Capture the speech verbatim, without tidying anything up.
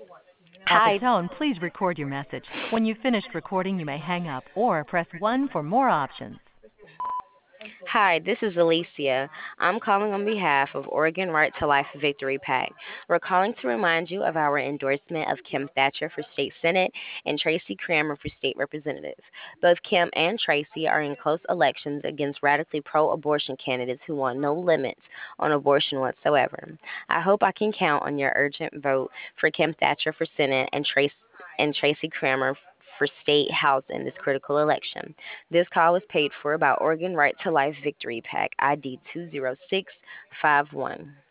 At the Hi, tone, please record your message. When you've finished recording, you may hang up or press one for more options. hi, this is Alicia. I'm calling on behalf of Oregon Right to Life Victory PAC. We're calling to remind you of our endorsement of Kim Thatcher for state senate and Tracy Kramer for state representative. Both Kim and Tracy are in close elections against radically pro-abortion candidates who want no limits on abortion whatsoever. I hope I can count on your urgent vote for Kim Thatcher for senate and Tracy and Tracy Kramer for state house in this critical election. This call was paid for by Oregon Right to Life Victory PAC, I D two zero six five one.